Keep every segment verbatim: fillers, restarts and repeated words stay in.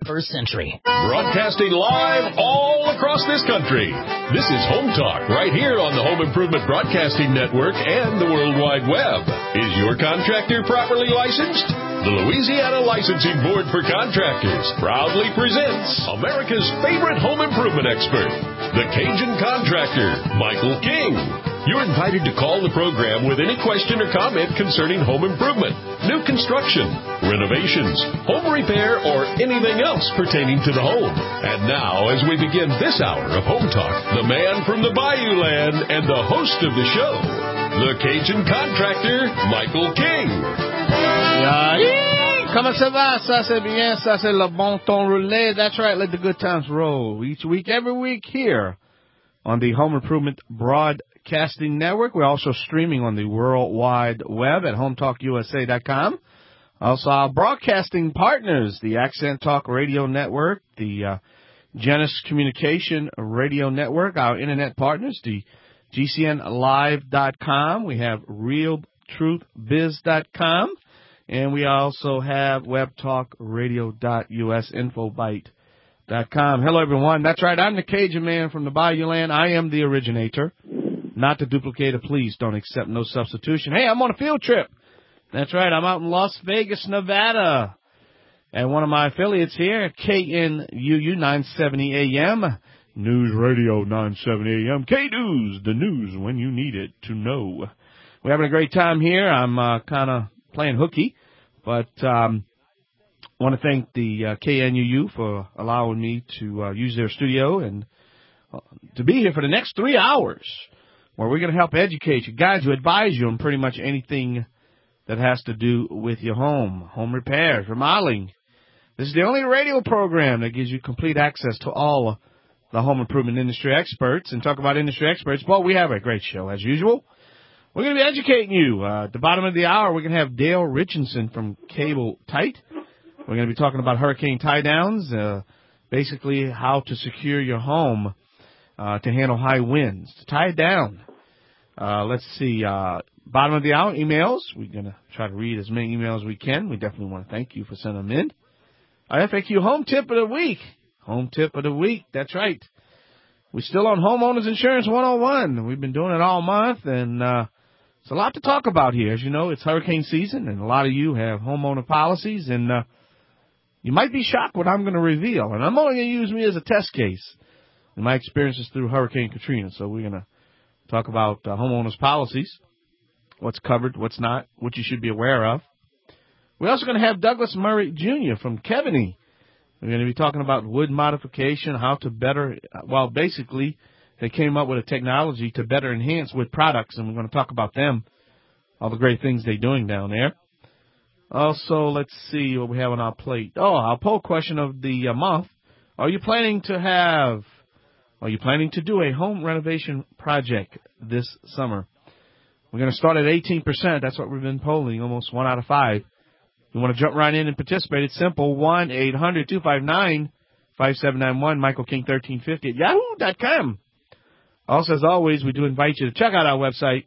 twenty-first century. Broadcasting live all across this country. This is Home Talk right here on the Home Improvement Broadcasting Network and the World Wide Web. Is your contractor properly licensed? The Louisiana Licensing Board for Contractors proudly presents America's favorite home improvement expert, the Cajun Contractor, Michael King. You're invited to call the program with any question or comment concerning home improvement, new construction, renovations, home repair, or anything else pertaining to the home. And now, as we begin this hour of Home Talk, the man from the Bayou Land and the host of the show, the Cajun Contractor, Michael King. Yeah. Comment ça va? Ça c'est bien. Ça c'est le bon ton roulé. That's right. Let the good times roll. Each week, every week here on the Home Improvement Broadcasting Network. We're also streaming on the World Wide Web at home talk u s a dot com. Also, our broadcasting partners, the Accent Talk Radio Network, the uh, Genesis Communication Radio Network, our internet partners, the G C N live dot com. We have real truth biz dot com. And we also have web talk radio dot u s, infobite dot com. Hello, everyone. That's right. I'm the Cajun man from the Bayou Land. I am the originator. Not the duplicator. Please don't accept no substitution. Hey, I'm on a field trip. That's right. I'm out in Las Vegas, Nevada. And one of my affiliates here, K N U U nine seventy A M, News Radio nine seventy A M, K-News, the news when you need it to know. We're having a great time here. I'm uh, kind of playing hooky, but um want to thank the uh, K N U U for allowing me to uh, use their studio and uh, to be here for the next three hours where we're going to help educate you, guide you, advise you on pretty much anything that has to do with your home, home repairs, remodeling. This is the only radio program that gives you complete access to all the home improvement industry experts. And talk about industry experts, well, we have a great show as usual. We're going to be educating you. Uh, at the bottom of the hour, we're going to have Dale Richardson from Cable Tight. We're going to be talking about hurricane tie-downs, uh, basically how to secure your home uh, to handle high winds, to tie it down. Uh, let's see, uh, bottom of the hour, emails. We're going to try to read as many emails as we can. We definitely want to thank you for sending them in. Our F A Q home tip of the week. Home tip of the week, that's right. We're still on Homeowners Insurance one oh one. We've been doing it all month, and uh it's a lot to talk about here. As you know, it's hurricane season, and a lot of you have homeowner policies, and uh, you might be shocked what I'm going to reveal. And I'm only going to use me as a test case in my experiences through Hurricane Katrina. So we're going to talk about uh, homeowners policies, what's covered, what's not, what you should be aware of. We're also going to have Douglas Murray Junior from Kevany. We're going to be talking about wood modification, how to better, well, basically, they came up with a technology to better enhance wood products, and we're going to talk about them, all the great things they're doing down there. Also, let's see what we have on our plate. Oh, our poll question of the uh, month. Are you planning to have, are you planning to do a home renovation project this summer? We're going to start at eighteen percent. That's what we've been polling, almost one out of five. You want to jump right in and participate, it's simple, one eight hundred two five nine five seven nine one, Michael King thirteen fifty at yahoo dot com. Also, as always, we do invite you to check out our website.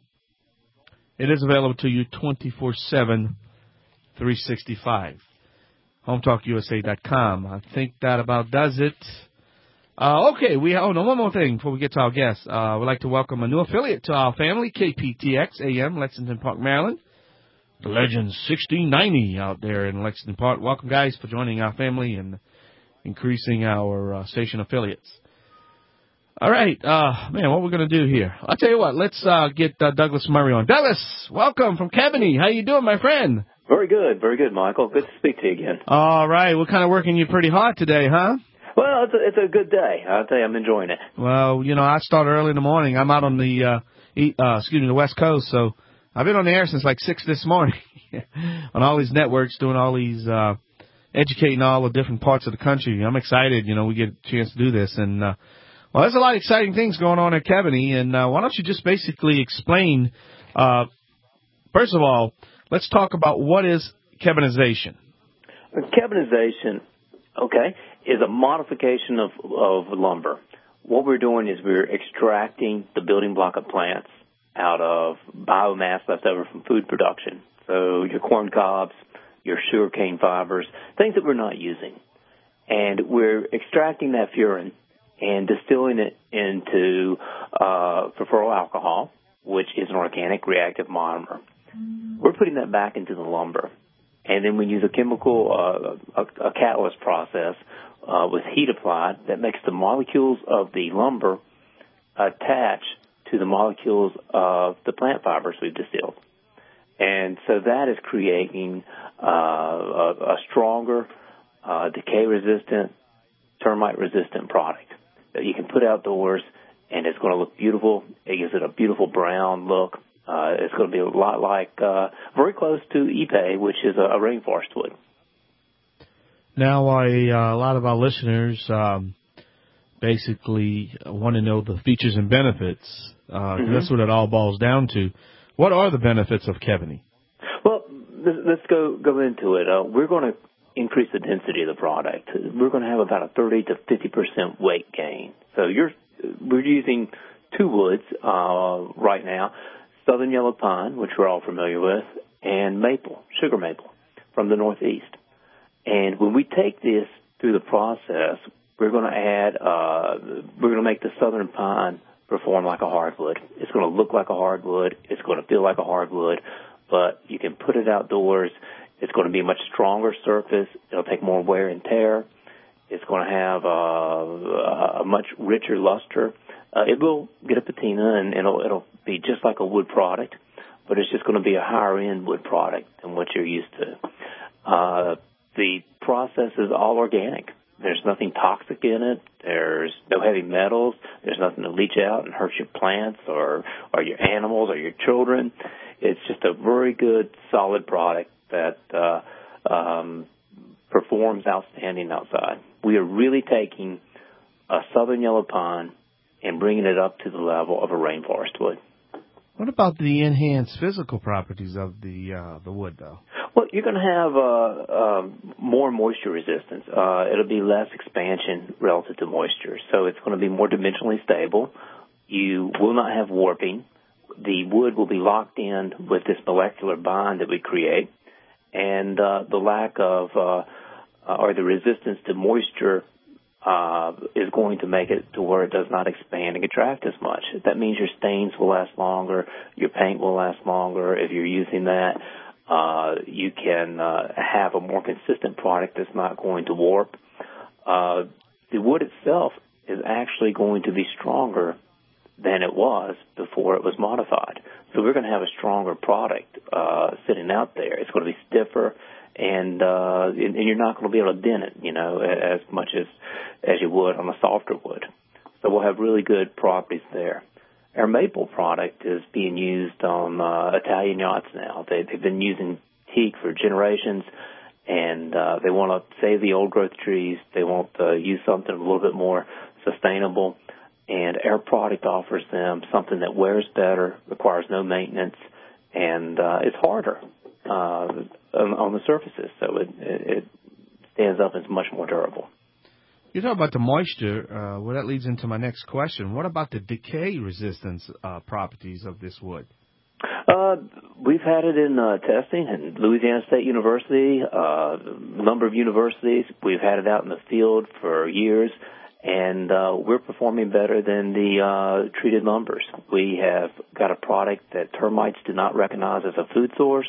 It is available to you twenty-four seven, three sixty-five. home talk u s a dot com. I think that about does it. Uh, okay, we oh no, one more thing before we get to our guests. Uh, we'd like to welcome a new affiliate to our family, K P T X A M, Lexington Park, Maryland. The Legends sixteen ninety out there in Lexington Park. Welcome, guys, for joining our family and increasing our uh, station affiliates. All right, uh, man, what we're going to do here? I'll tell you what, let's uh, get uh, Douglas Murray on. Douglas, welcome from Kevany. How you doing, my friend? Very good, very good, Michael. Good to speak to you again. All right, we're kind of working you pretty hard today, huh? Well, it's a, it's a good day. I'll tell you, I'm enjoying it. Well, you know, I start early in the morning. I'm out on the, uh, eat, uh, excuse me, the West Coast, so I've been on the air since like six this morning on all these networks, doing all these, uh, educating all the different parts of the country. I'm excited, you know, we get a chance to do this, and uh, well, there's a lot of exciting things going on at Kevany, and uh, why don't you just basically explain, uh, first of all, let's talk about what is Kevanization. Kevanization, okay, is a modification of, of lumber. What we're doing is we're extracting the building block of plants out of biomass left over from food production. So your corn cobs, your sugarcane fibers, things that we're not using. And we're extracting that furan and distilling it into uh, furfuryl alcohol, which is an organic reactive monomer. We're putting that back into the lumber. And then we use a chemical, uh, a, a catalyst process uh, with heat applied that makes the molecules of the lumber attach to the molecules of the plant fibers we've distilled. And so that is creating uh, a, a stronger, uh, decay-resistant, termite-resistant product that you can put outdoors, and it's going to look beautiful. It gives it a beautiful brown look. Uh, it's going to be a lot like, uh, very close to Ipe, which is a, a rainforest wood. Now, I, uh, a lot of our listeners um, basically want to know the features and benefits. Uh, mm-hmm. That's what it all boils down to. What are the benefits of Kevany? Well, let's go go into it. Uh, we're going to increase the density of the product. We're going to have about a thirty to fifty percent weight gain. So you're we're using two woods uh, right now, southern yellow pine, which we're all familiar with, and maple, sugar maple from the Northeast. And when we take this through the process, we're going to add, uh, we're going to make the southern pine perform like a hardwood. It's going to look like a hardwood. It's going to feel like a hardwood, but you can put it outdoors. It's going to be a much stronger surface. It'll take more wear and tear. It's going to have uh, a much richer luster. Uh, it will get a patina, and it'll, it'll be just like a wood product, but it's just going to be a higher-end wood product than what you're used to. Uh, the process is all organic. There's nothing toxic in it. There's no heavy metals. There's nothing to leach out and hurt your plants or, or your animals or your children. It's just a very good, solid product that uh, um, performs outstanding outside. We are really taking a southern yellow pine and bringing it up to the level of a rainforest wood. What about the enhanced physical properties of the uh, the wood, though? Well, you're going to have uh, um, more moisture resistance. Uh, it'll be less expansion relative to moisture, so it's going to be more dimensionally stable. You will not have warping. The wood will be locked in with this molecular bond that we create, and uh, the lack of uh, or the resistance to moisture Uh, is going to make it to where it does not expand and contract as much. That means your stains will last longer, your paint will last longer. If you're using that, uh, you can uh, have a more consistent product that's not going to warp. Uh, the wood itself is actually going to be stronger than it was before it was modified. So we're going to have a stronger product uh, sitting out there. It's going to be stiffer, and uh, and you're not going to be able to dent it, you know, as much as as you would on a softer wood. So we'll have really good properties there. Our maple product is being used on uh, Italian yachts now. They, they've been using teak for generations, and uh, they want to save the old growth trees. They want to use something a little bit more sustainable, and our product offers them something that wears better, requires no maintenance, and uh, it's harder uh, on, on the surfaces, so it, it stands up and is much more durable. You talk about the moisture. Uh, well, that leads into my next question. What about the decay resistance uh, properties of this wood? Uh, we've had it in uh, testing at Louisiana State University, uh, a number of universities. We've had it out in the field for years, and uh, we're performing better than the uh, treated lumbers. We have got a product that termites do not recognize as a food source.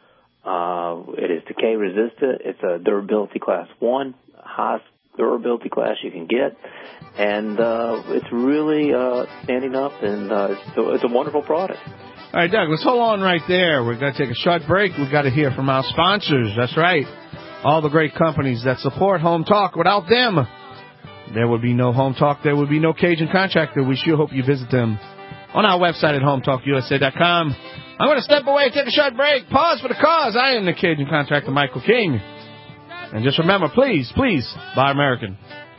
Uh, it is decay resistant. It's a durability class one, highest durability class you can get, and uh, it's really uh, standing up, and uh, it's, a, it's a wonderful product. All right, Doug, let's hold on right there. We're going to take a short break. We've got to hear from our sponsors. That's right, all the great companies that support Home Talk. Without them, there would be no Home Talk. There would be no Cajun Contractor. We sure hope you visit them on our website at home talk u s a dot com. I'm going to step away, take a short break, pause for the cause. I am the Cajun Contractor, Michael King. And just remember, please, please, buy American.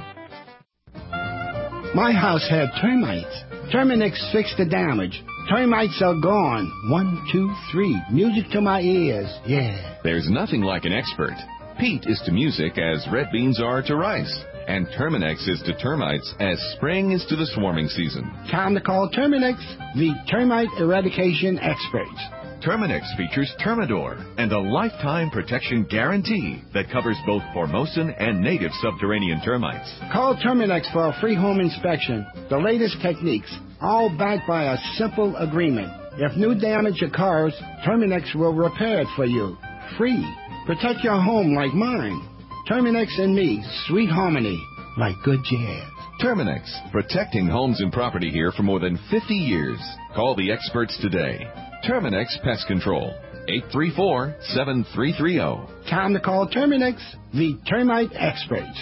My house had termites. Terminix fixed the damage. Termites are gone. One, two, three. Music to my ears. Yeah. There's nothing like an expert. Pete is to music as red beans are to rice. And Terminix is to termites as spring is to the swarming season. Time to call Terminix, the termite eradication experts. Terminix features Termidor and a lifetime protection guarantee that covers both Formosan and native subterranean termites. Call Terminix for a free home inspection. The latest techniques, all backed by a simple agreement. If new damage occurs, Terminix will repair it for you. Free. Protect your home like mine. Terminix and me, sweet harmony, like good jazz. Terminix, protecting homes and property here for more than fifty years. Call the experts today. Terminix Pest Control, eight three four, seven three three zero. Time to call Terminix, the termite experts.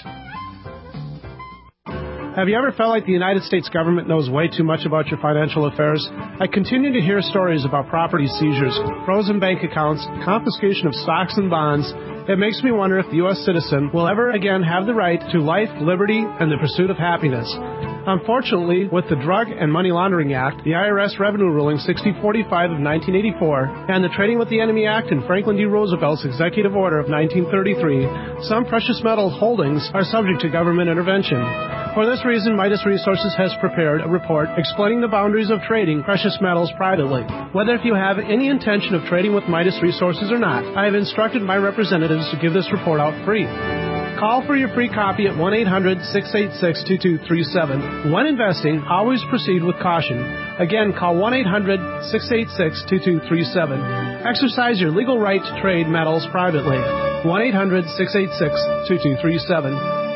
Have you ever felt like the United States government knows way too much about your financial affairs? I continue to hear stories about property seizures, frozen bank accounts, confiscation of stocks and bonds. It makes me wonder if the U S citizen will ever again have the right to life, liberty, and the pursuit of happiness. Unfortunately, with the Drug and Money Laundering Act, the I R S Revenue Ruling sixty forty-five of nineteen eighty-four, and the Trading with the Enemy Act and Franklin D. Roosevelt's Executive Order of nineteen thirty-three, some precious metal holdings are subject to government intervention. For this reason, Midas Resources has prepared a report explaining the boundaries of trading precious metals privately. Whether if you have any intention of trading with Midas Resources or not, I have instructed my representatives to give this report out free. Call for your free copy at one eight hundred, six eight six, two two three seven. When investing, always proceed with caution. Again, call one eight hundred, six eight six, two two three seven. Exercise your legal right to trade metals privately. one eight hundred, six eight six, two two three seven.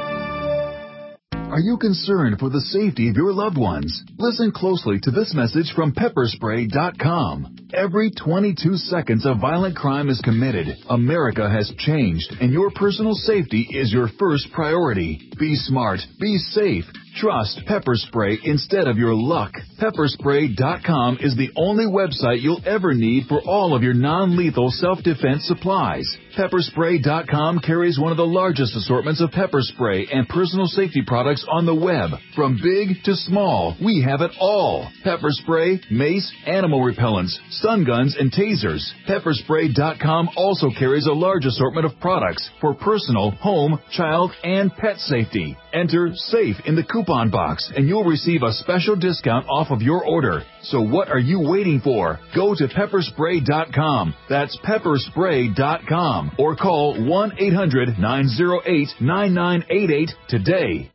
Are you concerned for the safety of your loved ones? Listen closely to this message from pepper spray dot com. Every twenty-two seconds a violent crime is committed. America has changed, and your personal safety is your first priority. Be smart. Be safe. Trust Pepper Spray instead of your luck. pepper spray dot com is the only website you'll ever need for all of your non-lethal self-defense supplies. pepper spray dot com carries one of the largest assortments of pepper spray and personal safety products on the web. From big to small, we have it all. Pepper spray, mace, animal repellents, stun guns, and tasers. pepper spray dot com also carries a large assortment of products for personal, home, child, and pet safety. Enter SAFE in the coupon box and you'll receive a special discount off of your order. So what are you waiting for? Go to pepper spray dot com. That's pepper spray dot com. Or call one eight hundred, nine oh eight, nine nine eight eight today.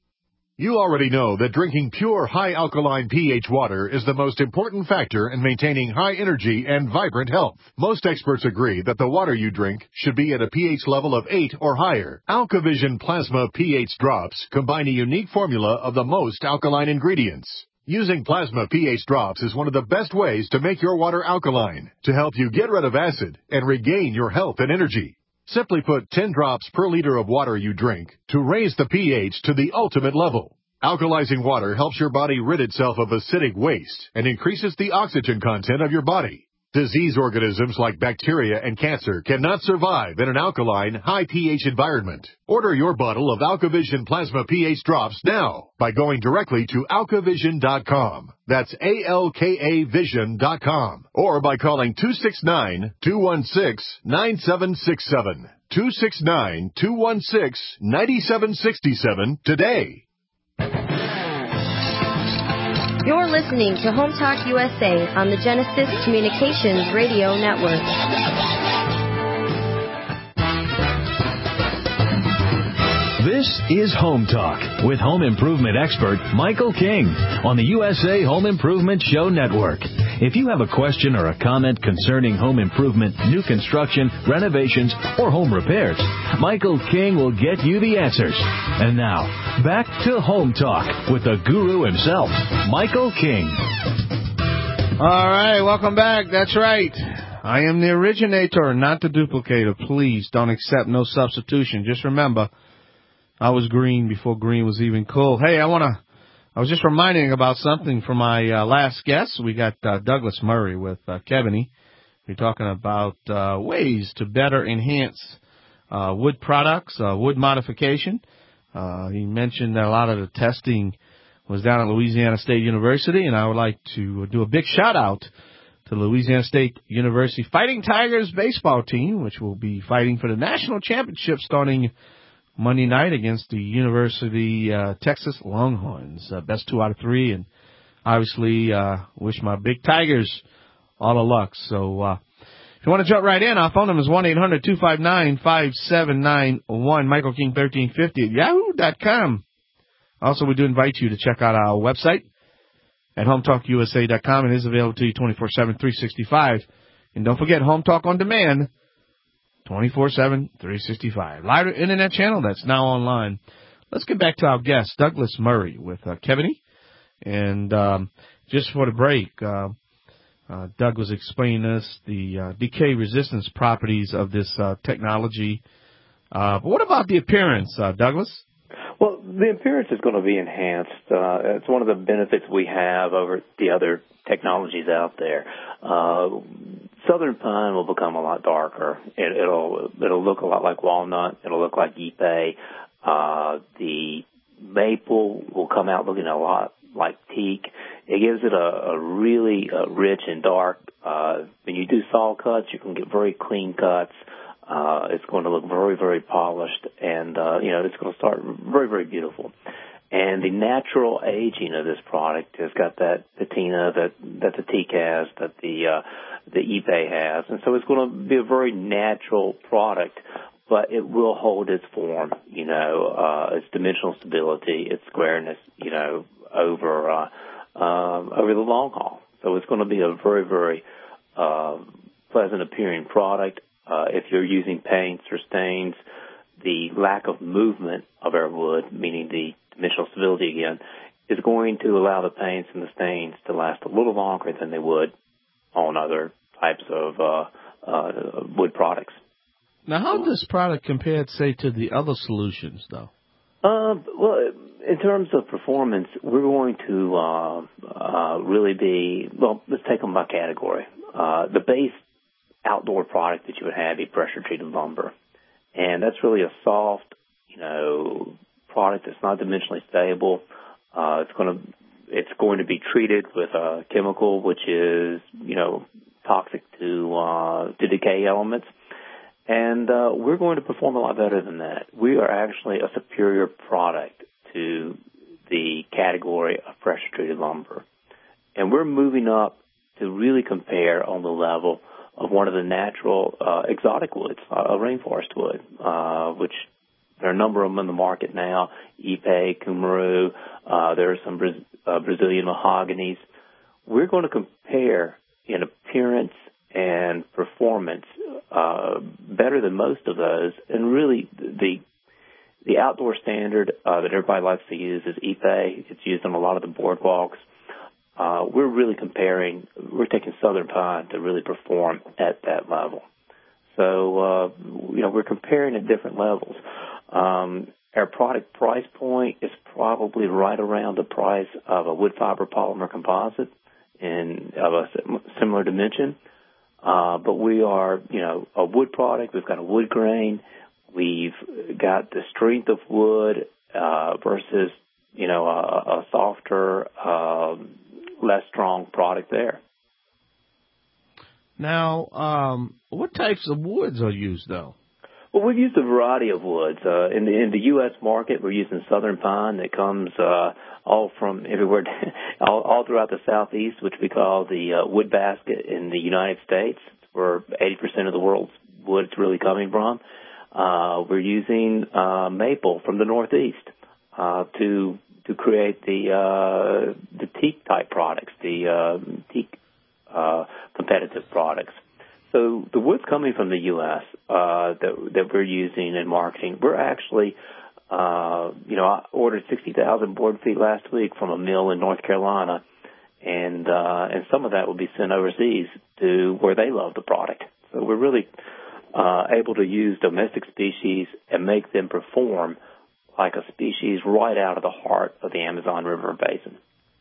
You already know that drinking pure, high-alkaline pH water is the most important factor in maintaining high energy and vibrant health. Most experts agree that the water you drink should be at a pH level of eight or higher. AlkaVision Plasma pH Drops combine a unique formula of the most alkaline ingredients. Using Plasma pH Drops is one of the best ways to make your water alkaline, to help you get rid of acid and regain your health and energy. Simply put ten drops per liter of water you drink to raise the pH to the ultimate level. Alkalizing water helps your body rid itself of acidic waste and increases the oxygen content of your body. Disease organisms like bacteria and cancer cannot survive in an alkaline, high pH environment. Order your bottle of AlkaVision Plasma pH Drops now by going directly to alka vision dot com. That's A L K A vision dot com. Or by calling two six nine, two one six, nine seven six seven. two six nine, two one six, nine seven six seven today. You're listening to Home Talk U S A on the Genesis Communications Radio Network. This is Home Talk with home improvement expert Michael King on the U S A Home Improvement Show Network. If you have a question or a comment concerning home improvement, new construction, renovations, or home repairs, Michael King will get you the answers. And now, back to Home Talk with the guru himself, Michael King. All right, welcome back. That's right. I am the originator, not the duplicator. Please don't accept no substitution. Just remember, I was green before green was even cool. Hey, I want to, I was just reminding about something from my uh, last guest. We got uh, Douglas Murray with uh, Kevany. We're talking about uh, ways to better enhance uh, wood products, uh, wood modification. Uh, he mentioned that a lot of the testing was down at Louisiana State University, and I would like to do a big shout-out to the Louisiana State University Fighting Tigers baseball team, which will be fighting for the national championship starting Monday night against the University uh, Texas Longhorns. Uh, best two out of three, and obviously uh, wish my big Tigers all of Lux. So uh, if you want to jump right in, our phone number is one eight hundred two five nine five seven nine one, Michael King thirteen fifty at yahoo dot com. Also, we do invite you to check out our website at home talk u s a dot com. It is available to you twenty-four seven, three sixty-five. And don't forget, Home Talk on Demand, twenty-four seven, three sixty-five. Live internet channel that's now online. Let's get back to our guest, Douglas Murray with uh, Kevany. And um, just for the break, uh, uh, Doug was explaining us the uh, decay resistance properties of this uh, technology. Uh, but what about the appearance, uh, Douglas? Well, the appearance is going to be enhanced. Uh, it's one of the benefits we have over the other technologies out there. Uh, Southern pine will become a lot darker. It, it'll it'll look a lot like walnut. It'll look like ipe. Uh, the maple will come out looking a lot like teak. It gives it a, a really uh, rich and dark. Uh, when you do saw cuts, you can get very clean cuts. Uh, it's going to look very, very polished, and, uh, you know, it's going to start very, very beautiful. And the natural aging of this product has got that patina that, that the teak has, that the, uh, the ipe has. And so it's going to be a very natural product, but it will hold its form, you know, uh, its dimensional stability, its squareness, you know, over, uh, um, over the long haul. So it's going to be a very, very, uh, pleasant appearing product. Uh, if you're using paints or stains, the lack of movement of our wood, meaning the dimensional stability again, is going to allow the paints and the stains to last a little longer than they would on other types of uh, uh, wood products. Now, how does this product compare, say, to the other solutions, though? Uh, well, in terms of performance, we're going to uh, uh, really be, well, let's take them by category. Uh, the base outdoor product that you would have be pressure-treated lumber. And that's really a soft, you know, product that's not dimensionally stable. Uh, it's going to it's going to be treated with a chemical which is, you know, toxic to uh, to decay elements. And uh, we're going to perform a lot better than that. We are actually a superior product to the category of pressure-treated lumber. And we're moving up to really compare on the level of one of the natural uh, exotic woods, uh, a rainforest wood, uh, which there are a number of them in the market now, ipe, kumaru, uh, there are some Bra- uh, Brazilian mahoganies. We're going to compare in appearance and performance uh, better than most of those, and really the the outdoor standard uh, that everybody likes to use is ipe. It's used on a lot of the boardwalks. Uh, we're really comparing, we're taking Southern pine to really perform at that level. So, uh, you know, we're comparing at different levels. Um, our product price point is probably right around the price of a wood fiber polymer composite in of a similar dimension. Uh, but we are, you know, a wood product. We've got a wood grain. We've got the strength of wood uh, versus, you know, a, a softer, um, less strong product there. Now, um, what types of woods are used, though? Well, we've used a variety of woods. Uh, in the in the U S market, we're using Southern pine that comes uh, all from everywhere, all, all throughout the Southeast, which we call the uh, wood basket in the United States, where eighty percent of the world's wood is really coming from. Uh, we're using uh, maple from the Northeast uh, to to create the uh, the teak type products, the uh, teak uh, competitive products. So the wood's coming from the U S uh, that that we're using in marketing. We're actually, uh, you know, I ordered sixty thousand board feet last week from a mill in North Carolina, and uh, and some of that will be sent overseas to where they love the product. So we're really uh, able to use domestic species and make them perform like a species right out of the heart of the Amazon River Basin.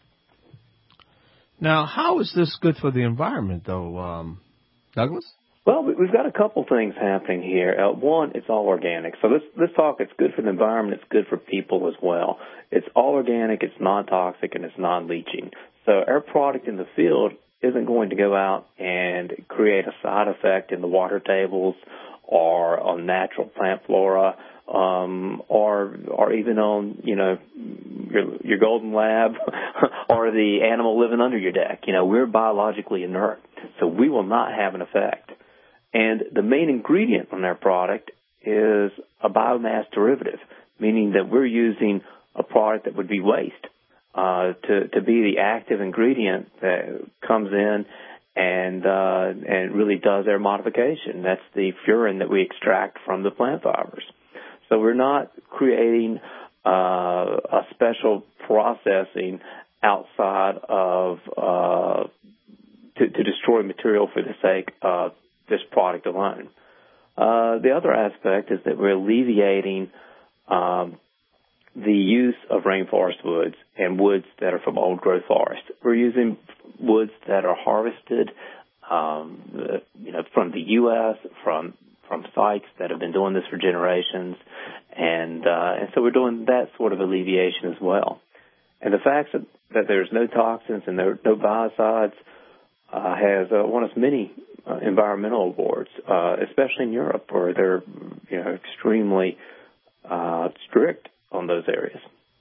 Now, how is this good for the environment, though, um, Douglas? Well, we've got a couple things happening here. Uh, one, it's all organic. So let's let's talk. It's good for the environment. It's good for people as well. It's all organic. It's non-toxic, and it's non-leaching. So our product in the field isn't going to go out and create a side effect in the water tables or on natural plant flora, um, or or even on, you know, your your golden lab or the animal living under your deck. You know, we're biologically inert. so we will not have an effect. And the main ingredient on their product is a biomass derivative, meaning that we're using a product that would be waste uh, to, to be the active ingredient that comes in and uh, and really does their modification. That's the furin that we extract from the plant fibers. So we're not creating uh, a special processing outside of uh, to, to destroy material for the sake of this product alone. Uh, the other aspect is that we're alleviating um, the use of rainforest woods and woods that are from old-growth forest. We're using woods that are harvested, um, you know, from the U S, from from sites that have been doing this for generations, and uh, and so we're doing that sort of alleviation as well. And the fact that, that there's no toxins and there are no biocides uh, has uh, won us many uh, environmental awards, uh, especially in Europe, where they're you know extremely uh, strict on those areas.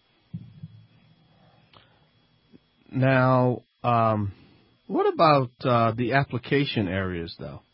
Now, um, what about uh, the application areas, though?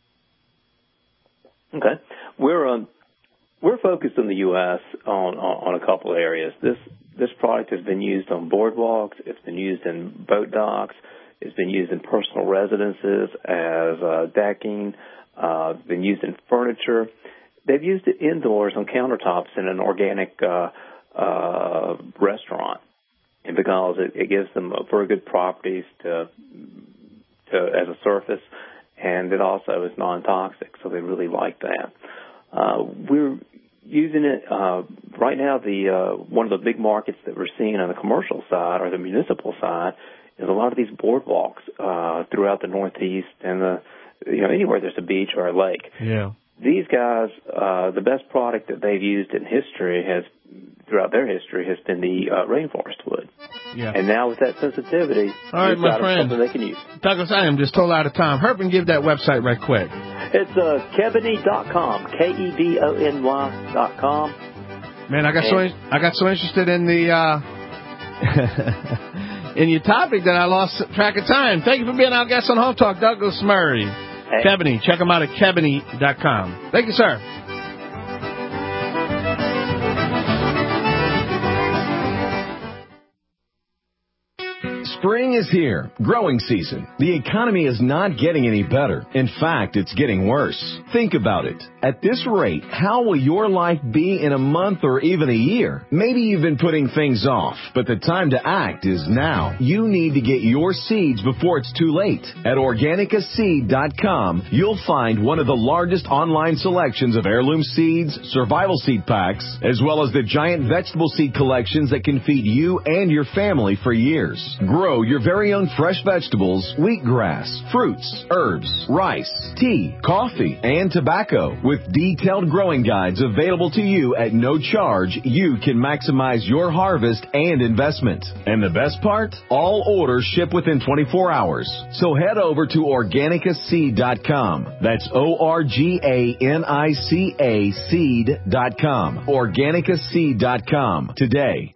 Okay, we're um, we're focused in the U S on, on on a couple of areas. This this product has been used on boardwalks. It's been used in boat docks. It's been used in personal residences as uh, decking. Uh, been used in furniture. They've used it indoors on countertops in an organic uh, uh, restaurant, and because it, it gives them very good properties to, to as a surface, and it also is non-toxic, so they really like that. Uh, we're using it uh, right now. The uh, one of the big markets that we're seeing on the commercial side or the municipal side is a lot of these boardwalks uh, throughout the Northeast and the you know anywhere there's a beach or a lake. Yeah. These guys, uh, the best product that they've used in history has, throughout their history, has been the uh, rainforest wood. Yeah. And now with that sensitivity, all right, my friend, something they can use. Douglas, I am just told out of time. Herpin, give that website right quick. It's uh, kebony dot com, K E B O N Y dot com. Man, I got and, so I got so interested in the uh, in your topic that I lost track of time. Thank you for being our guest on Home Talk, Douglas Murray. Hey. Kebony. Check them out at kebony dot com. Thank you, sir. Spring is here. Growing season. The economy is not getting any better. In fact, it's getting worse. Think about it. At this rate, how will your life be in a month or even a year? Maybe you've been putting things off, but the time to act is now. You need to get your seeds before it's too late. At organica seed dot com, you'll find one of the largest online selections of heirloom seeds, survival seed packs, as well as the giant vegetable seed collections that can feed you and your family for years. Grow your very own fresh vegetables, wheatgrass, fruits, herbs, rice, tea, coffee, and tobacco. With detailed growing guides available to you at no charge, you can maximize your harvest and investment. And the best part? All orders ship within twenty-four hours. So head over to organica seed dot com. That's O R G A N I C A seed dot com. organica seed dot com today.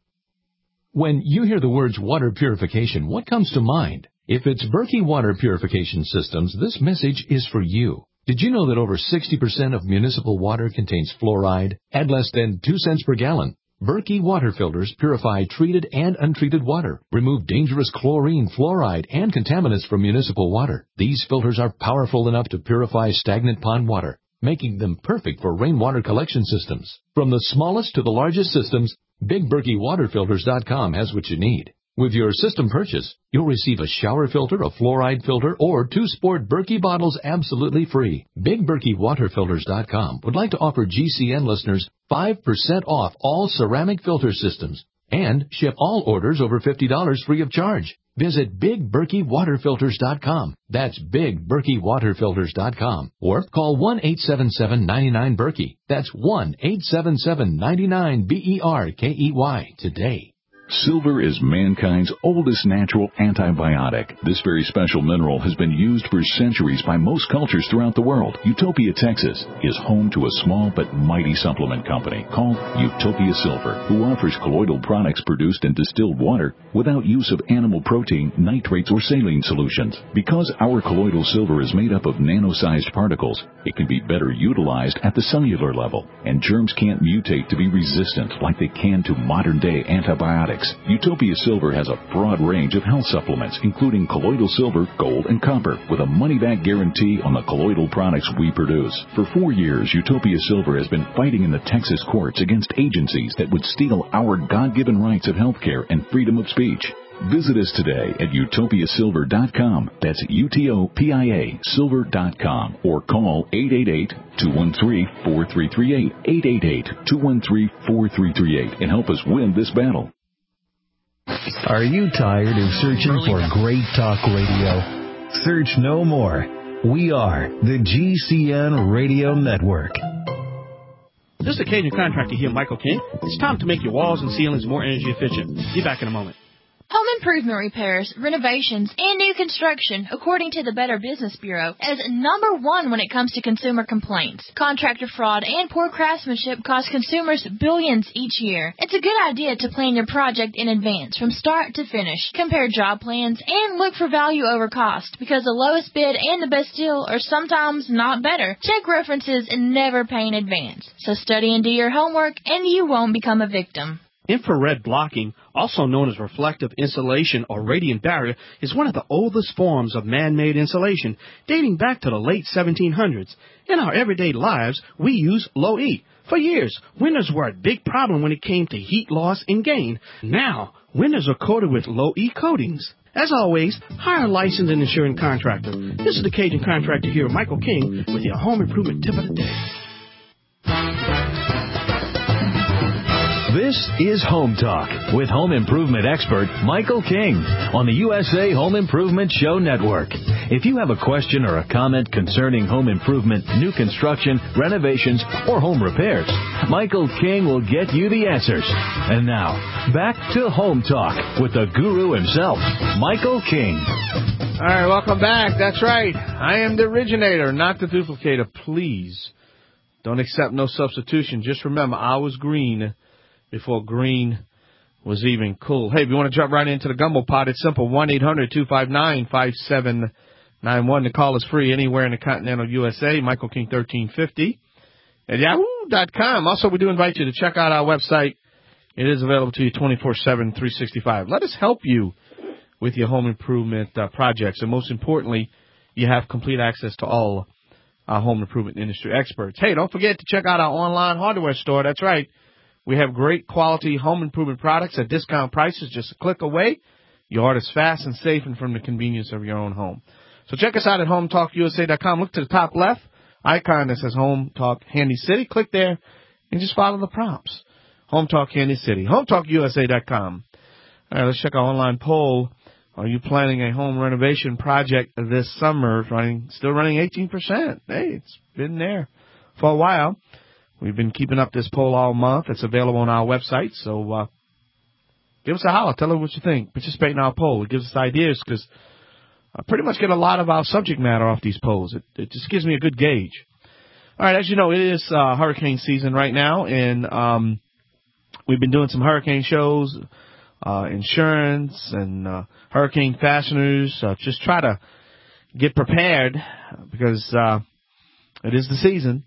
When you hear the words water purification, what comes to mind? If it's Berkey Water Purification Systems, this message is for you. Did you know that over sixty percent of municipal water contains fluoride at less than two cents per gallon? Berkey water filters purify treated and untreated water, remove dangerous chlorine, fluoride, and contaminants from municipal water. These filters are powerful enough to purify stagnant pond water, making them perfect for rainwater collection systems. From the smallest to the largest systems, Big Berkey Water Filters dot com has what you need. With your system purchase, you'll receive a shower filter, a fluoride filter, or two sport Berkey bottles absolutely free. Big Berkey Water Filters dot com would like to offer G C N listeners five percent off all ceramic filter systems and ship all orders over fifty dollars free of charge. Visit Big Berkey Water Filters dot com. That's Big Berkey Water Filters dot com. Or call one eight seven seven, nine nine, Berkey. That's one eight seven seven, nine nine, B E R K E Y today. Silver is mankind's oldest natural antibiotic. This very special mineral has been used for centuries by most cultures throughout the world. Utopia, Texas is home to a small but mighty supplement company called Utopia Silver, who offers colloidal products produced in distilled water without use of animal protein, nitrates, or saline solutions. Because our colloidal silver is made up of nano-sized particles, it can be better utilized at the cellular level, and germs can't mutate to be resistant like they can to modern-day antibiotics. Utopia Silver has a broad range of health supplements, including colloidal silver, gold, and copper, with a money-back guarantee on the colloidal products we produce. For four years, Utopia Silver has been fighting in the Texas courts against agencies that would steal our God-given rights of health care and freedom of speech. Visit us today at utopia silver dot com. That's U T O P I A silver dot com. Or call eight eight eight, two one three, four three three eight, eight eight eight, two one three, four three three eight, and help us win this battle. Are you tired of searching for great talk radio? Search no more. We are the G C N Radio Network. This is the Cajun Contractor here, Michael King. It's time to make your walls and ceilings more energy efficient. Be back in a moment. Home improvement repairs, renovations, and new construction, according to the Better Business Bureau, is number one when it comes to consumer complaints. Contractor fraud and poor craftsmanship cost consumers billions each year. It's a good idea to plan your project in advance, from start to finish. Compare job plans and look for value over cost, because the lowest bid and the best deal are sometimes not better. Check references and never pay in advance. So study and do your homework, and you won't become a victim. Infrared blocking, also known as reflective insulation or radiant barrier, is one of the oldest forms of man-made insulation, dating back to the late seventeen hundreds. In our everyday lives, we use low E. For years, windows were a big problem when it came to heat loss and gain. Now, windows are coated with low E coatings. As always, hire a licensed and insured contractor. This is the Cajun Contractor here, Michael King, with your home improvement tip of the day. This is Home Talk with home improvement expert Michael King on the U S A Home Improvement Show Network. If you have a question or a comment concerning home improvement, new construction, renovations, or home repairs, Michael King will get you the answers. And now, back to Home Talk with the guru himself, Michael King. All right, welcome back. That's right. I am the originator, not the duplicator. Please don't accept no substitution. Just remember, I was green before green was even cool. Hey, if you want to jump right into the gumbo pot, it's simple. one eight hundred two five nine five seven nine one. The call is free anywhere in the continental U S A. Michael King thirteen fifty at yahoo dot com. Also, we do invite you to check out our website. It is available to you twenty-four seven, three sixty-five. Let us help you with your home improvement uh, projects. And most importantly, you have complete access to all our home improvement industry experts. Hey, don't forget to check out our online hardware store. That's right. We have great quality home improvement products at discount prices, just a click away. Your order's fast and safe and from the convenience of your own home. So check us out at home talk U S A dot com. Look to the top left icon that says Home Talk Handy City. Click there and just follow the prompts. Home Talk Handy City. home talk U S A dot com. All right, let's check our online poll. Are you planning a home renovation project this summer? It's running, still running eighteen percent. Hey, it's been there for a while. We've been keeping up this poll all month. It's available on our website, so uh, give us a holler. Tell us what you think. Participate in our poll. It gives us ideas because I pretty much get a lot of our subject matter off these polls. It, it just gives me a good gauge. All right, as you know, it is uh, hurricane season right now, and um, we've been doing some hurricane shows, uh, insurance, and uh, hurricane fasteners. Uh, just try to get prepared because uh, it is the season.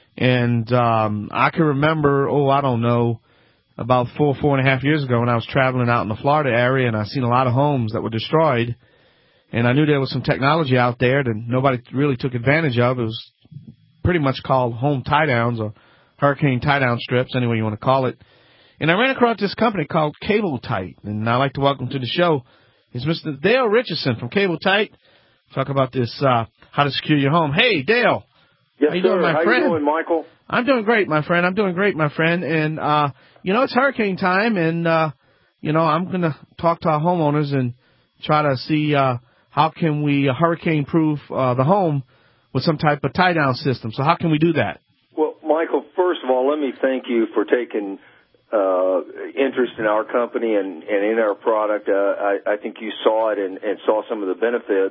And um, I can remember, oh, I don't know, about four, four and a half years ago when I was traveling out in the Florida area, and I seen a lot of homes that were destroyed. And I knew there was some technology out there that nobody really took advantage of. It was pretty much called home tie-downs or hurricane tie-down strips, any way you want to call it. And I ran across this company called Cable Tight. And I'd like to welcome to the show is Mister Dale Richardson from Cable Tight. Talk about this, uh, how to secure your home. Hey, Dale. Yes, how you sir. doing, my how friend? you doing, Michael? I'm doing great, my friend. I'm doing great, my friend. And, uh, you know, it's hurricane time, and, uh, you know, I'm going to talk to our homeowners and try to see uh, how can we hurricane-proof uh, the home with some type of tie-down system. So how can we do that? Well, Michael, first of all, let me thank you for taking uh, interest in our company and, and in our product. Uh, I, I think you saw it and, and saw some of the benefits.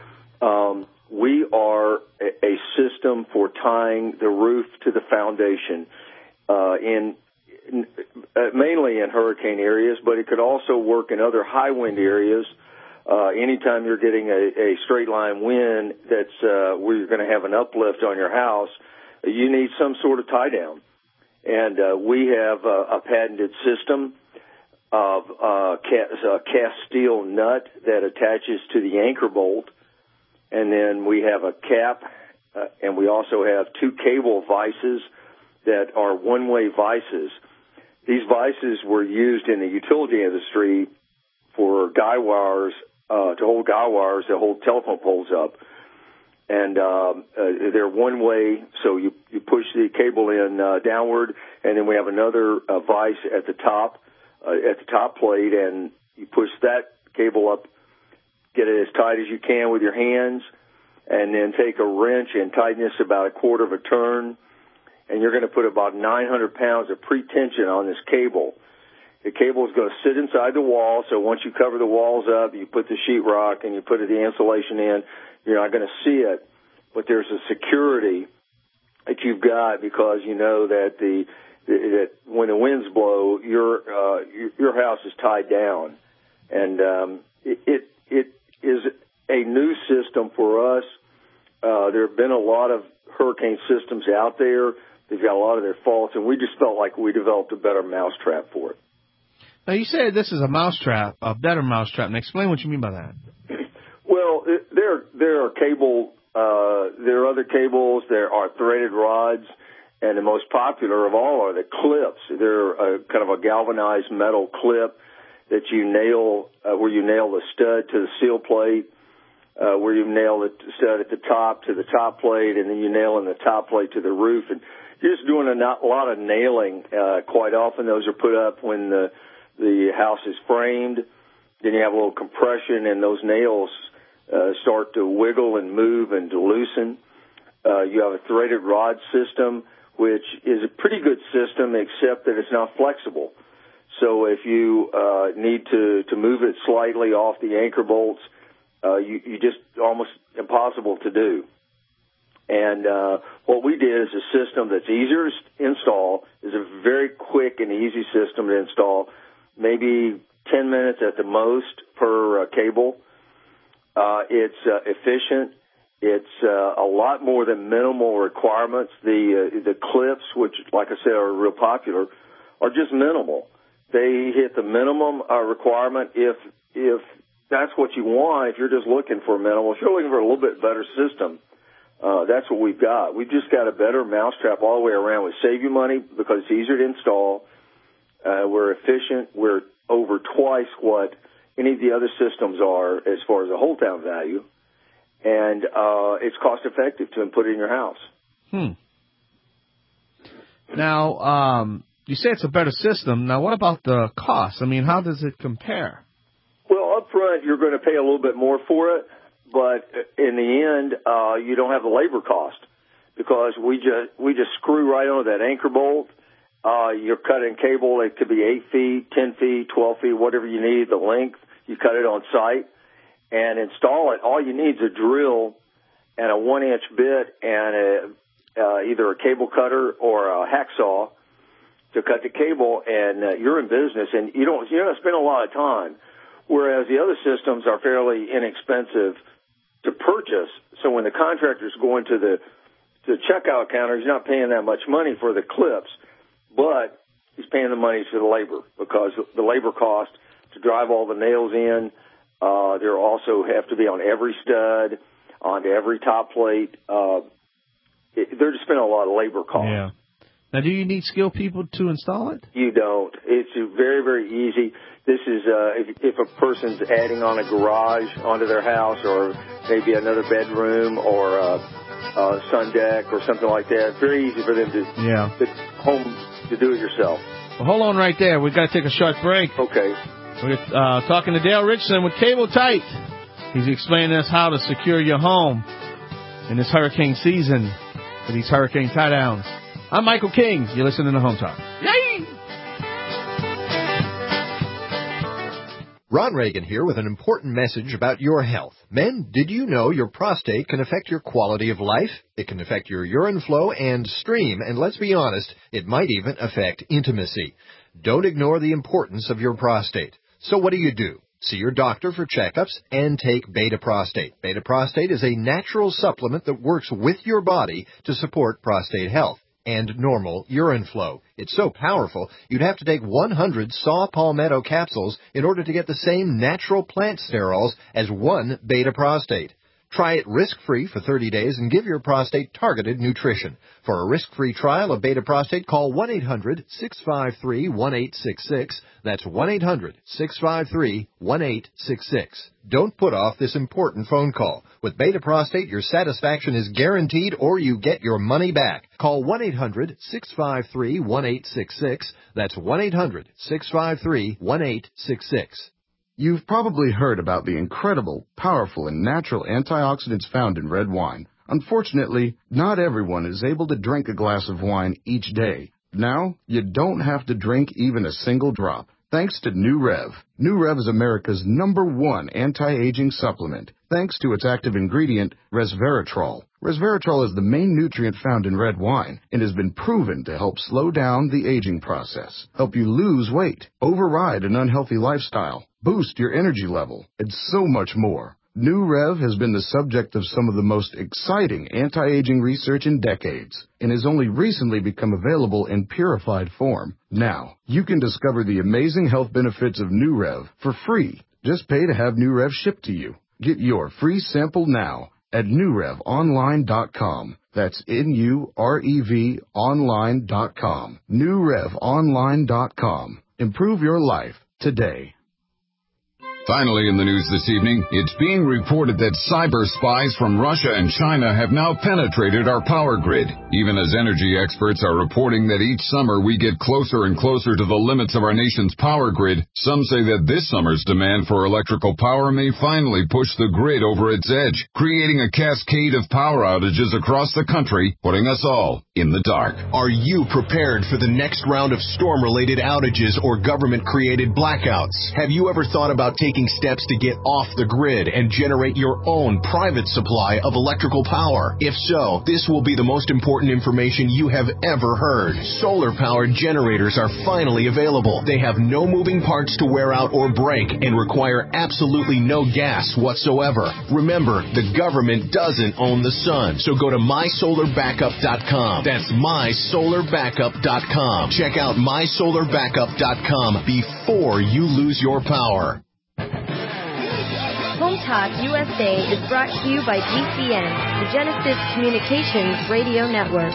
Um, we are a, a system for tying the roof to the foundation uh, in, in uh, mainly in hurricane areas, but it could also work in other high wind areas. Uh, anytime you're getting a, a straight line wind that's uh, where you're going to have an uplift on your house, you need some sort of tie down. And uh, we have a, a patented system of uh, cast, uh, cast steel nut that attaches to the anchor bolt. And then we have a cap, uh, and we also have two cable vices that are one-way vices. These vices were used in the utility industry for guy wires, uh, to hold guy wires that hold telephone poles up. And um, uh, they're one-way, so you, you push the cable in uh, downward, and then we have another uh, vice at the top, uh, at the top plate, and you push that cable up, get it as tight as you can with your hands, and then take a wrench and tighten this about a quarter of a turn, and you're going to put about nine hundred pounds of pre-tension on this cable. The cable is going to sit inside the wall, so once you cover the walls up, you put the sheetrock and you put the insulation in, you're not going to see it, but there's a security that you've got because you know that the that when the winds blow, your uh, your, your house is tied down, and um, it, it it is a new system for us. Uh, there have been a lot of hurricane systems out there. They've got a lot of their faults, and we just felt like we developed a better mousetrap for it. Now, you said this is a mousetrap, a better mousetrap. Now, explain what you mean by that. Well, there there are cable, uh, there are other cables, there are threaded rods, and the most popular of all are the clips. They're a, kind of a galvanized metal clip that you nail, uh, where you nail the stud to the seal plate, uh, where you nail the stud at the top to the top plate, and then you nail in the top plate to the roof. And you're just doing a, not, a lot of nailing. Uh, quite often those are put up when the, the house is framed. Then you have a little compression, and those nails Uh, start to wiggle and move and to loosen. Uh, you have a threaded rod system, which is a pretty good system, except that it's not flexible. So if you uh, need to, to move it slightly off the anchor bolts, uh, you, you just almost impossible to do. And uh, what we did is a system that's easier to install, is a very quick and easy system to install, maybe ten minutes at the most per uh, cable. Uh, it's uh, efficient. It's uh, a lot more than minimal requirements. The uh, the clips, which, like I said, are real popular, are just minimal. They hit the minimum uh, requirement if if that's what you want. If you're just looking for a minimal, if you're looking for a little bit better system, uh, that's what we've got. We've just got a better mousetrap all the way around. We save you money because it's easier to install. Uh, we're efficient. We're over twice what any of the other systems are as far as the hold down value, and uh, it's cost effective to put it in your house. Hmm. Now, um, you say it's a better system. Now, what about the cost? I mean, how does it compare? Well, up front, you're going to pay a little bit more for it, but in the end, uh, you don't have the labor cost because we just we just screw right onto that anchor bolt. Uh, you're cutting cable. It could be eight feet, ten feet, twelve feet, whatever you need, the length. You cut it on site and install it. All you need is a drill and a one-inch bit and a, uh, either a cable cutter or a hacksaw to cut the cable, and uh, you're in business. And you don't you don't spend a lot of time, whereas the other systems are fairly inexpensive to purchase. So when the contractor's going to the to the checkout counter, he's not paying that much money for the clips. But he's paying the money for the labor because the labor cost to drive all the nails in, uh, there also have to be on every stud, on every top plate. Uh, it, they're just spending a lot of labor costs. Yeah. Now, do you need skilled people to install it? You don't. It's very, very easy. This is uh, if, if a person's adding on a garage onto their house or maybe another bedroom or a, a sun deck or something like that, it's very easy for them to, yeah. to home to do it yourself. Well, hold on right there. We've got to take a short break. Okay. We're uh, talking to Dale Richardson with Cable Tight. He's explaining us how to secure your home in this hurricane season for these hurricane tie-downs. I'm Michael King. You're listening to Home Talk. Yay! Ron Reagan here with an important message about your health. Men, did you know your prostate can affect your quality of life? It can affect your urine flow and stream, and let's be honest, it might even affect intimacy. Don't ignore the importance of your prostate. So what do you do? See your doctor for checkups and take Beta Prostate. Beta Prostate is a natural supplement that works with your body to support prostate health and normal urine flow. It's so powerful, you'd have to take one hundred saw palmetto capsules in order to get the same natural plant sterols as one Beta Prostate. Try it risk-free for thirty days and give your prostate targeted nutrition. For a risk-free trial of Beta Prostate, call one eight hundred six five three one eight six six. That's one eight hundred six five three one eight six six. Don't put off this important phone call. With Beta Prostate, your satisfaction is guaranteed or you get your money back. Call one eight hundred six five three one eight six six. That's one eight hundred six five three one eight six six. You've probably heard about the incredible, powerful, and natural antioxidants found in red wine. Unfortunately, not everyone is able to drink a glass of wine each day. Now, you don't have to drink even a single drop. Thanks to New Rev. New Rev is America's number one anti-aging supplement, thanks to its active ingredient, resveratrol. Resveratrol is the main nutrient found in red wine and has been proven to help slow down the aging process, help you lose weight, override an unhealthy lifestyle, boost your energy level, and so much more. New Rev has been the subject of some of the most exciting anti-aging research in decades and has only recently become available in purified form. Now, you can discover the amazing health benefits of New Rev for free. Just pay to have New Rev shipped to you. Get your free sample now at new rev online dot com. That's N U R E V online dot com. new rev online dot com. Improve your life today. Finally in the news this evening, it's being reported that cyber spies from Russia and China have now penetrated our power grid. Even as energy experts are reporting that each summer we get closer and closer to the limits of our nation's power grid, some say that this summer's demand for electrical power may finally push the grid over its edge, creating a cascade of power outages across the country, putting us all in the dark. Are you prepared for the next round of storm-related outages or government-created blackouts? Have you ever thought about taking Taking steps to get off the grid and generate your own private supply of electrical power? If so, this will be the most important information you have ever heard. Solar-powered generators are finally available. They have no moving parts to wear out or break and require absolutely no gas whatsoever. Remember, the government doesn't own the sun, so go to my solar backup dot com. That's my solar backup dot com. Check out my solar backup dot com before you lose your power. Home Talk U S A is brought to you by G C N, the Genesis Communications Radio Network.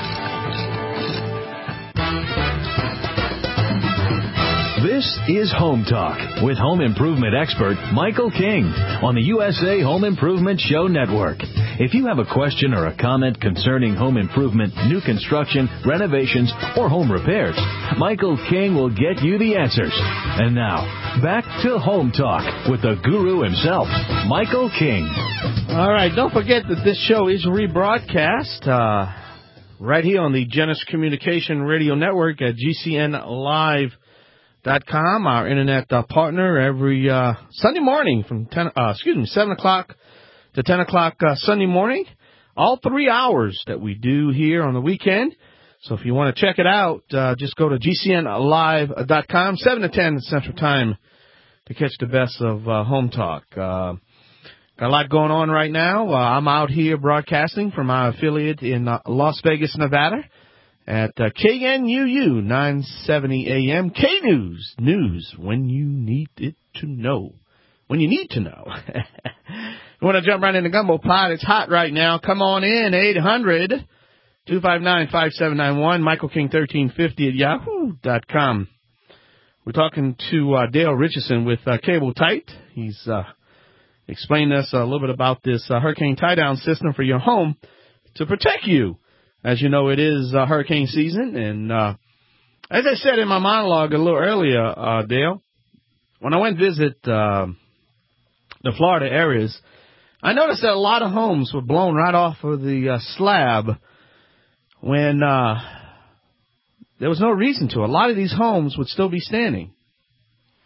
This is Home Talk with home improvement expert Michael King on the U S A Home Improvement Show Network. If you have a question or a comment concerning home improvement, new construction, renovations, or home repairs, Michael King will get you the answers. And now, back to Home Talk with the guru himself, Michael King. All right, don't forget that this show is rebroadcast uh, right here on the Genesis Communication Radio Network at G C N live dot com, our internet uh, partner, every uh, Sunday morning from ten, uh, excuse me, seven o'clock to ten o'clock uh, Sunday morning. All three hours that we do here on the weekend. So if you want to check it out, uh, just go to G C N live dot com, seven to ten Central Time, to catch the best of uh, Home Talk. Uh, got a lot going on right now. Uh, I'm out here broadcasting from our affiliate in uh, Las Vegas, Nevada, at uh, K N U U nine seventy A M, K-News, news when you need it to know. When you need to know. You want to jump right in the gumbo pot? It's hot right now. Come on in, eight hundred two five nine five seven nine one, Michael King thirteen fifty at yahoo dot com. We're talking to uh, Dale Richardson with uh, Cable Tight. He's uh, explained to us a little bit about this uh, hurricane tie-down system for your home to protect you. As you know, it is uh, hurricane season, and uh, as I said in my monologue a little earlier, uh, Dale, when I went visit uh, the Florida areas, I noticed that a lot of homes were blown right off of the uh, slab when uh, there was no reason to. A lot of these homes would still be standing.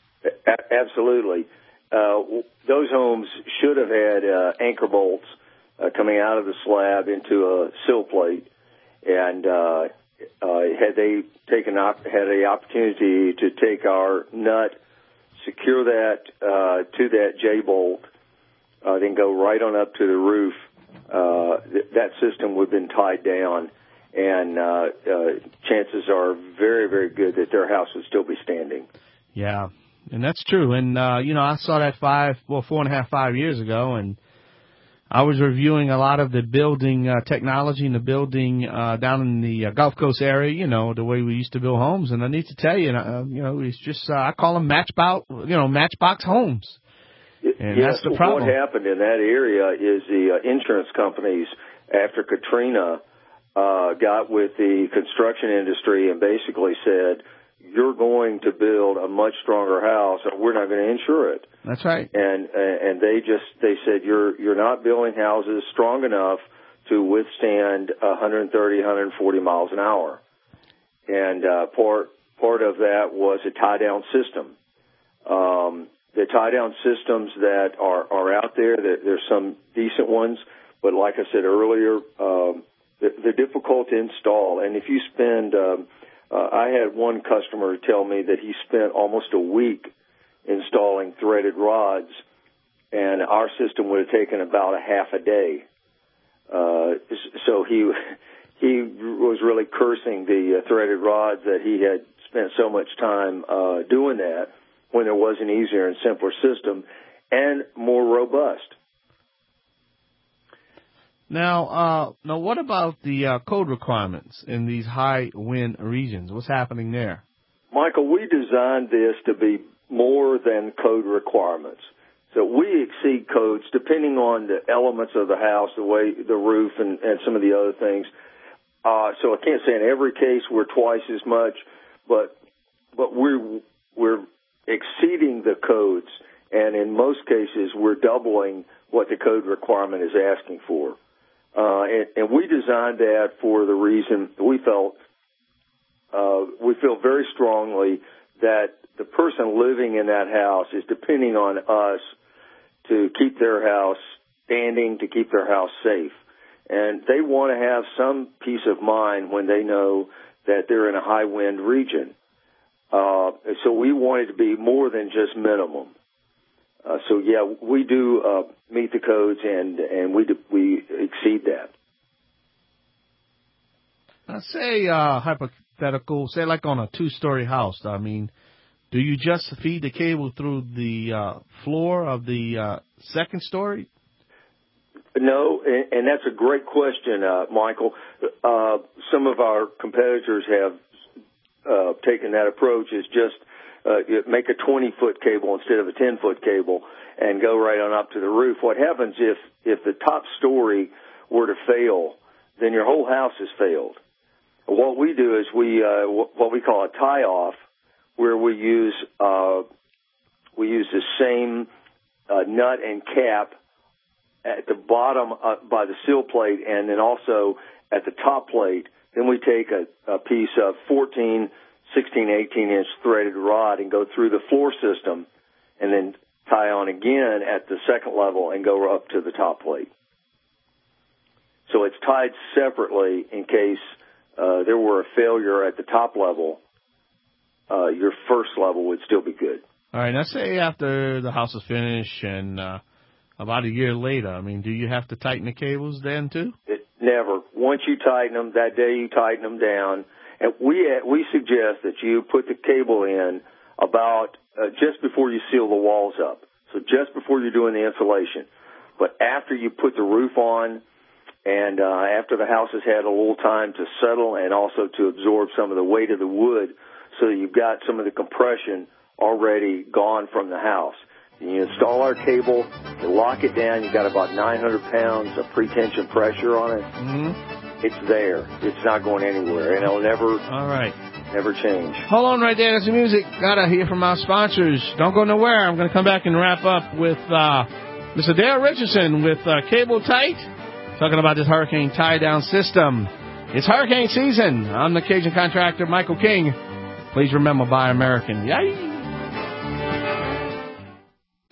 A- absolutely. Uh, those homes should have had uh, anchor bolts uh, coming out of the slab into a sill plate, and uh, uh, had they taken op- had the opportunity to take our nut, secure that uh, to that J bolt, uh, then go right on up to the roof, uh, th- that system would have been tied down, and uh, uh, chances are very, very good that their house would still be standing. Yeah. And that's true. And, uh, you know, I saw that five, well, four and a half, five years ago, and I was reviewing a lot of the building uh, technology and the building uh, down in the uh, Gulf Coast area, you know, the way we used to build homes. And I need to tell you, uh, you know, it's just, uh, I call them matchbox, you know, matchbox homes. And yes, that's the problem. What happened in that area is the uh, insurance companies, after Katrina, uh, got with the construction industry and basically said, you're going to build a much stronger house, or we're not going to insure it. That's right. And and they just they said you're you're not building houses strong enough to withstand one thirty, one forty miles an hour. And uh, part part of that was a tie down system. Um, the tie down systems that are are out there, there there's some decent ones, but like I said earlier, um, they're, they're difficult to install. And if you spend um, Uh, I had one customer tell me that he spent almost a week installing threaded rods, and our system would have taken about a half a day. Uh, so he he was really cursing the uh, threaded rods that he had spent so much time uh, doing that when there was an easier and simpler system and more robust. Now, uh, now, what about the uh, code requirements in these high wind regions? What's happening there? Michael, we designed this to be more than code requirements. So we exceed codes depending on the elements of the house, the way the roof, and, and some of the other things. Uh, so I can't say in every case we're twice as much, but but we're we're exceeding the codes, and in most cases we're doubling what the code requirement is asking for. Uh, and, and we designed that for the reason we felt, uh, we feel very strongly that the person living in that house is depending on us to keep their house standing, to keep their house safe. And they want to have some peace of mind when they know that they're in a high wind region. Uh, so we wanted to be more than just minimum. Uh, so yeah, we do uh, meet the codes, and and we do, we exceed that. Now, say uh, hypothetical, say like on a two-story house. I mean, do you just feed the cable through the uh, floor of the uh, second story? No, and, and that's a great question, uh, Michael. Uh, some of our competitors have uh, taken that approach. Is just Uh, make a twenty-foot cable instead of a ten-foot cable and go right on up to the roof. What happens if, if the top story were to fail, then your whole house has failed. What we do is we uh, what we call a tie-off, where we use uh, we use the same uh, nut and cap at the bottom uh, by the sill plate, and then also at the top plate. Then we take a, a piece of fourteen sixteen, eighteen inch threaded rod and go through the floor system and then tie on again at the second level and go up to the top plate. So it's tied separately in case uh, there were a failure at the top level. Uh, your first level would still be good. All right. Now, say after the house is finished and uh, about a year later, I mean, do you have to tighten the cables then too? It, never. Once you tighten them, that day you tighten them down. And we we suggest that you put the cable in about uh, just before you seal the walls up. So just before you're doing the insulation. But after you put the roof on and uh, after the house has had a little time to settle and also to absorb some of the weight of the wood so that you've got some of the compression already gone from the house. And you install our cable, you lock it down, you've got about nine hundred pounds of pre-tension pressure on it. Mm-hmm. It's there. It's not going anywhere, and it'll never, All right. never change. Hold on right there. There's some music. Gotta hear from our sponsors. Don't go nowhere. I'm going to come back and wrap up with uh, Mister Dale Richardson with uh, Cable Tight, talking about this hurricane tie-down system. It's hurricane season. I'm the Cajun contractor, Michael King. Please remember, buy American. Yay!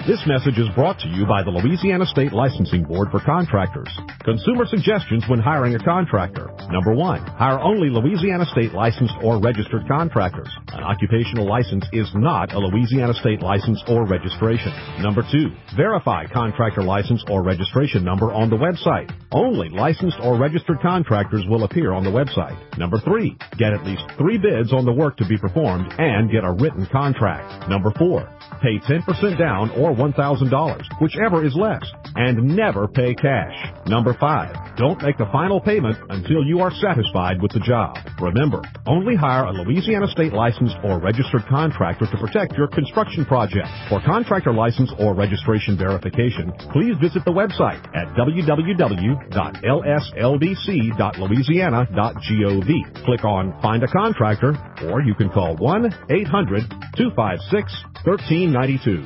This message is brought to you by the Louisiana State Licensing Board for Contractors. Consumer suggestions when hiring a contractor. Number one, hire only Louisiana State licensed or registered contractors. An occupational license is not a Louisiana State license or registration. Number two, verify contractor license or registration number on the website. Only licensed or registered contractors will appear on the website. Number three, get at least three bids on the work to be performed and get a written contract. Number four, pay ten percent down or one thousand dollars, whichever is less, and never pay cash. Number five, don't make the final payment until you are satisfied with the job. Remember, only hire a Louisiana State licensed or registered contractor to protect your construction project. For contractor license or registration verification, please visit the website at w w w dot l s l d c dot louisiana dot gov. Click on Find a Contractor, or you can call one eight hundred two five six one three nine two.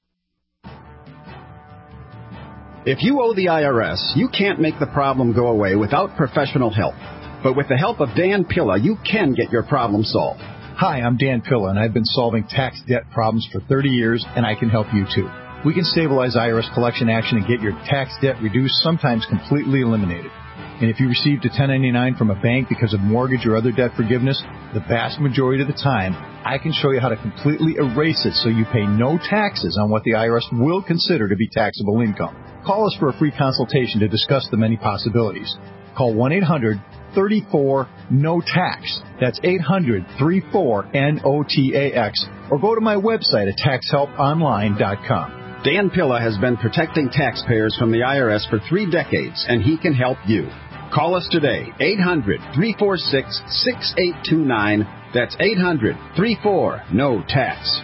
If you owe the I R S, you can't make the problem go away without professional help. But with the help of Dan Pilla, you can get your problem solved. Hi, I'm Dan Pilla, and I've been solving tax debt problems for thirty years, and I can help you too. We can stabilize I R S collection action and get your tax debt reduced, sometimes completely eliminated. And if you received a ten ninety-nine from a bank because of mortgage or other debt forgiveness, the vast majority of the time, I can show you how to completely erase it so you pay no taxes on what the I R S will consider to be taxable income. Call us for a free consultation to discuss the many possibilities. Call one eight hundred three four N O T A X. That's eight hundred three four N O T A X. Or go to my website at tax help online dot com. Dan Pilla has been protecting taxpayers from the I R S for three decades, and he can help you. Call us today, eight hundred three four six six eight two nine. That's eight hundred three four N O T A X.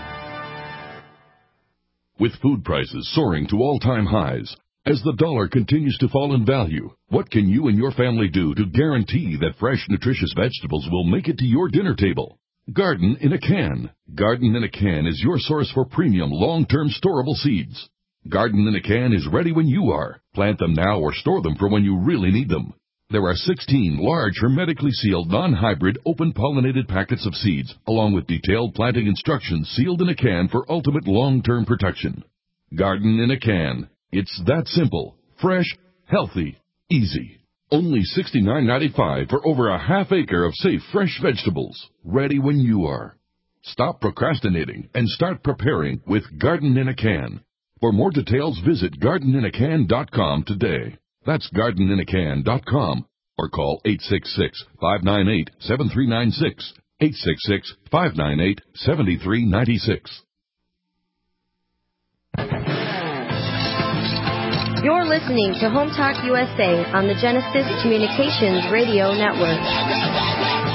With food prices soaring to all-time highs, as the dollar continues to fall in value, what can you and your family do to guarantee that fresh, nutritious vegetables will make it to your dinner table? Garden in a Can. Garden in a Can is your source for premium, long-term storable seeds. Garden in a Can is ready when you are. Plant them now or store them for when you really need them. There are sixteen large, hermetically sealed, non-hybrid, open-pollinated packets of seeds, along with detailed planting instructions sealed in a can for ultimate long-term protection. Garden in a Can. It's that simple, fresh, healthy, easy. Only sixty-nine ninety-five for over a half acre of safe, fresh vegetables, ready when you are. Stop procrastinating and start preparing with Garden in a Can. For more details, visit garden in a can dot com today. That's garden in a can dot com, or call eight six six, five nine eight, seven three nine six, eight six six, five nine eight, seven three nine six. You're listening to Home Talk U S A on the Genesis Communications Radio Network.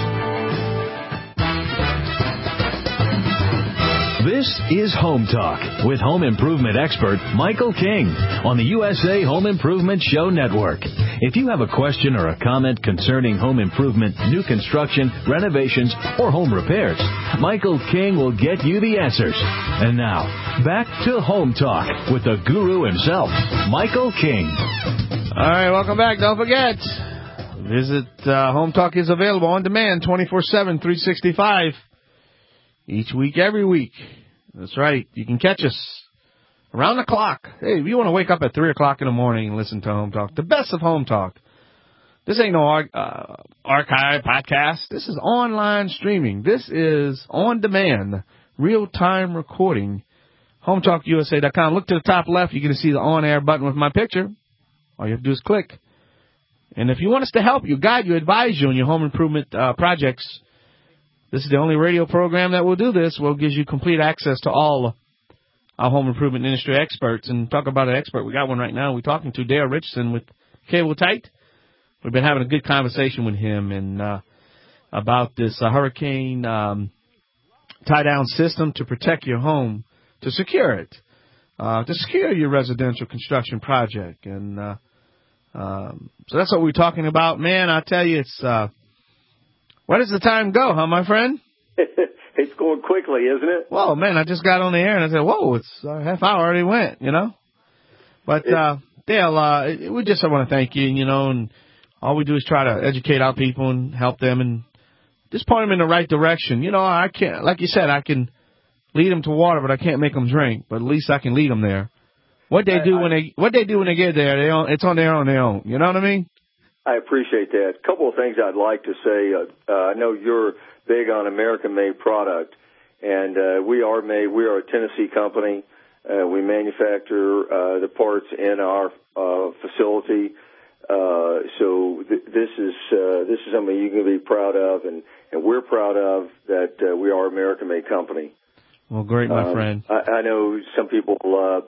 This is Home Talk with home improvement expert Michael King on the U S A Home Improvement Show Network. If you have a question or a comment concerning home improvement, new construction, renovations, or home repairs, Michael King will get you the answers. And now, back to Home Talk with the guru himself, Michael King. All right, welcome back. Don't forget, visit uh, Home Talk is available on demand twenty-four seven, three sixty-five. Each week, every week. That's right. You can catch us around the clock. Hey, if you want to wake up at three o'clock in the morning and listen to Home Talk, the best of Home Talk. This ain't no uh, archive podcast. This is online streaming. This is on-demand, real-time recording. home talk u s a dot com. Look to the top left. You're going to see the on-air button with my picture. All you have to do is click. And if you want us to help you, guide you, advise you on your home improvement uh, projects, this is the only radio program that will do this. Well, it gives you complete access to all our home improvement industry experts. And talk about an expert. We got one right now. We're talking to Dale Richardson with Cable Tight. We've been having a good conversation with him and uh, about this uh, hurricane um, tie-down system to protect your home, to secure it, uh, to secure your residential construction project. And uh, um, so that's what we're talking about. Man, I tell you, it's... Uh, Where does the time go, huh, my friend? It's going quickly, isn't it? Well, man, I just got on the air and I said, whoa, it's a half hour already went, you know? But, uh, Dale, uh, we just want to thank you, you know, and all we do is try to educate our people and help them and just point them in the right direction. You know, I can't, like you said, I can, lead them to water, but I can't make them drink. But at least I can lead them there. What they do I, when they what they do when they get there, they on, it's on their own their own. You know what I mean? I appreciate that. A couple of things I'd like to say. Uh, uh, I know you're big on American-made product, and uh, we are made. We are a Tennessee company. Uh, we manufacture uh, the parts in our uh, facility. Uh, so th- this is uh, this is something you can be proud of, and, and we're proud of that uh, we are an American-made company. Well, great, my um, friend. I, I know some people uh,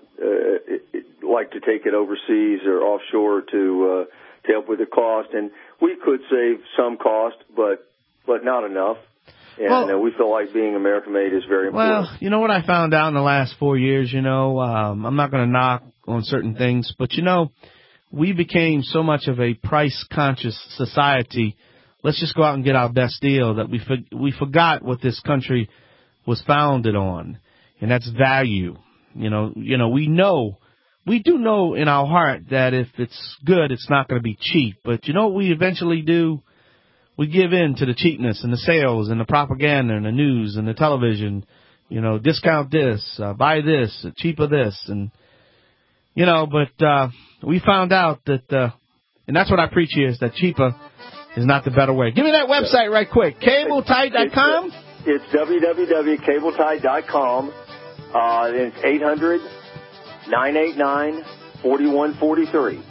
uh, like to take it overseas or offshore to uh, to help with the cost, and we could save some cost, but but not enough. And well, uh, we feel like being American-made is very important. Well, you know what I found out in the last four years. You know, um, I'm not going to knock on certain things, but you know, we became so much of a price-conscious society. Let's just go out and get our best deal that we for, we forgot what this country was founded on, and that's value. You know, you know, we know, we do know in our heart that if it's good, it's not going to be cheap. But you know what we eventually do? We give in to the cheapness and the sales and the propaganda and the news and the television. You know, discount this, uh, buy this, cheaper this, and you know. But uh, we found out that, uh, and that's what I preach here, is that cheaper is not the better way. Give me that website right quick, cable tie dot com. It's w w w dot cable tie dot com. Uh, it's eight hundred, nine eight nine, four one four three.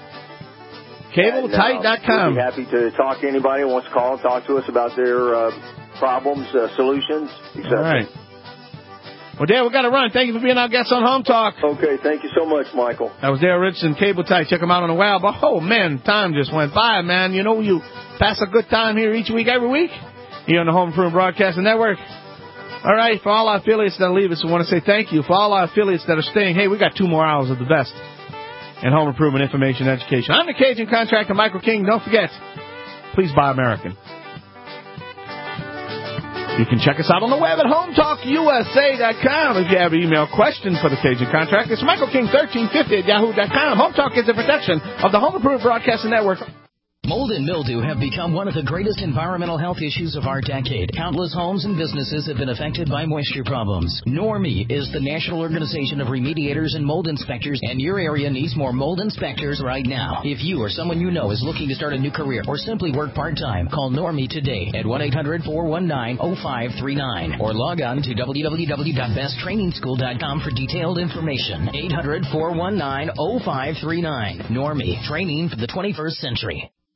cable tie dot com. Uh, we'd be happy to talk to anybody who wants to call and talk to us about their uh, problems, uh, solutions, et cetera. All right. Well, Dale, we got to run. Thank you for being our guest on Home Talk. Okay, thank you so much, Michael. That was Dale Richardson, Cable Tie. Check him out on the web. Oh, man, time just went by, man. You know, you pass a good time here each week, every week, here on the Home Improvement Broadcasting Network. All right, for all our affiliates that leave us, we want to say thank you. For all our affiliates that are staying, hey, we got two more hours of the best in home improvement information and education. I'm the Cajun contractor, Michael King. Don't forget, please buy American. You can check us out on the web at home talk u s a dot com. If you have an email question for the Cajun contractor, it's michael king thirteen fifty at yahoo dot com. Home Talk is a production of the Home Improvement Broadcasting Network. Mold and mildew have become one of the greatest environmental health issues of our decade. Countless homes and businesses have been affected by moisture problems. Normie is the National Organization of Remediators and Mold Inspectors, and your area needs more mold inspectors right now. If you or someone you know is looking to start a new career or simply work part-time, call Normie today at one eight hundred, four one nine, oh five three nine or log on to w w w dot best training school dot com for detailed information. eight hundred, four one nine, oh five three nine. Normie, training for the twenty-first century.